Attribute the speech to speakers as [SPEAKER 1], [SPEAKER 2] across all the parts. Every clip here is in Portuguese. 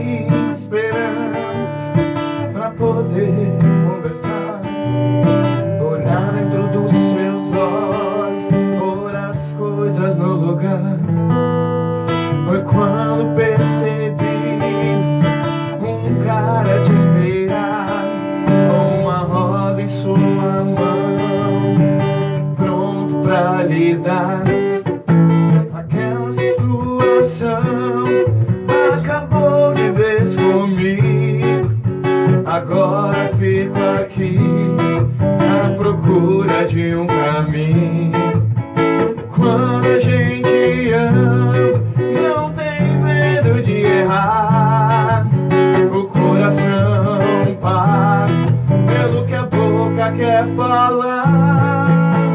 [SPEAKER 1] esperando pra poder conversar, olhar dentro dos seus olhos, pôr as coisas no lugar. Foi quando percebi um cara te esperar, com uma rosa em sua mão, pronto pra lhe dar. Aquela situação acabou de vez comigo, agora fico aqui à procura de um caminho. Quando a gente ama, não tem medo de errar, o coração para pelo que a boca quer falar.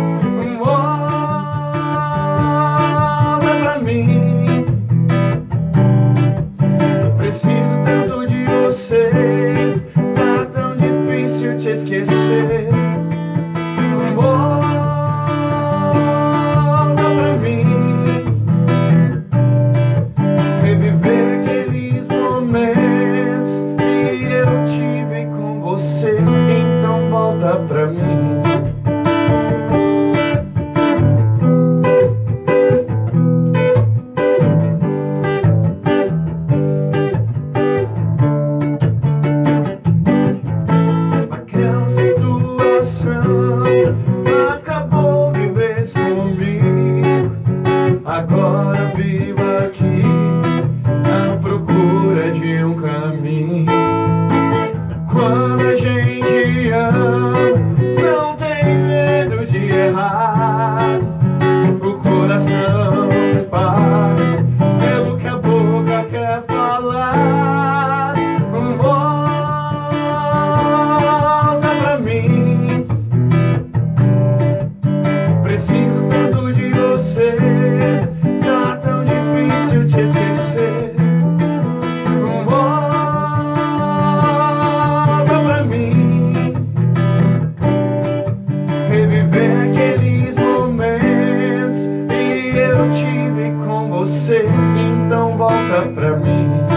[SPEAKER 1] Volta pra mim, preciso tanto de você, tá tão difícil te esquecer. Volta pra mim, reviver aqueles momentos que eu tive com você. Então volta pra mim. Aquela situação acabou de vez comigo, agora vivo aqui à procura de um caminho. Quando a gente ama, não tem medo de errar, o coração para pelo que a boca quer falar. Volta pra mim, preciso tanto de você, tá tão difícil te esquecer. Volta pra mim, reviver aqueles momentos que eu tive com você. Então volta pra mim.